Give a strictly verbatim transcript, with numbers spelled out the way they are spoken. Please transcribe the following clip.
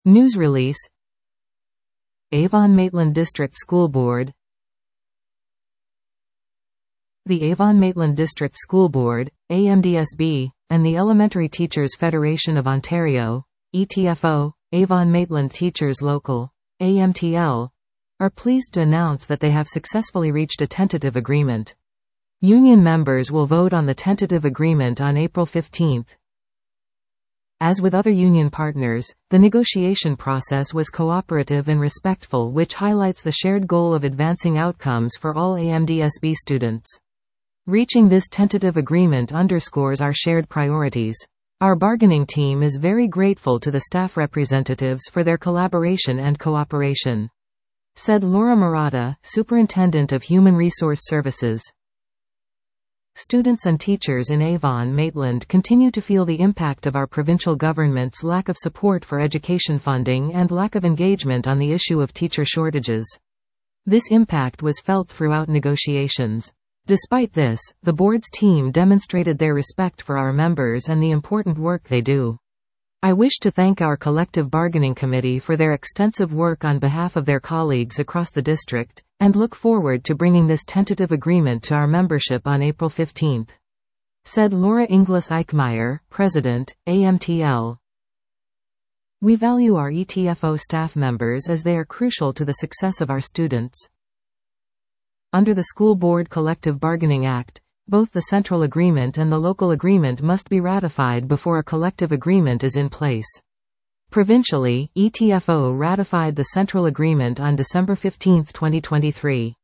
News release. Avon-Maitland District School Board. The Avon-Maitland District School Board, A M D S B, and the Elementary Teachers Federation of Ontario, E T F O, Avon-Maitland Teachers Local, A M T L, are pleased to announce that they have successfully reached a tentative agreement. Union members will vote on the tentative agreement on April fifteenth. As with other union partners, the negotiation process was cooperative and respectful, which highlights the shared goal of advancing outcomes for all A M D S B students. Reaching this tentative agreement underscores our shared priorities. Our bargaining team is very grateful to the staff representatives for their collaboration and cooperation," said Laura Murata, Superintendent of Human Resource Services. Students and teachers in Avon-Maitland continue to feel the impact of our provincial government's lack of support for education funding and lack of engagement on the issue of teacher shortages. This impact was felt throughout negotiations. Despite this, the board's team demonstrated their respect for our members and the important work they do. I wish to thank our collective bargaining committee for their extensive work on behalf of their colleagues across the district, and look forward to bringing this tentative agreement to our membership on April fifteenth, said Laura Inglis Eichmeyer, President, A M T L. We value our E T F O staff members as they are crucial to the success of our students. Under the School Board Collective Bargaining Act, both the central agreement and the local agreement must be ratified before a collective agreement is in place. Provincially, E T F O ratified the central agreement on December fifteenth, twenty twenty-three.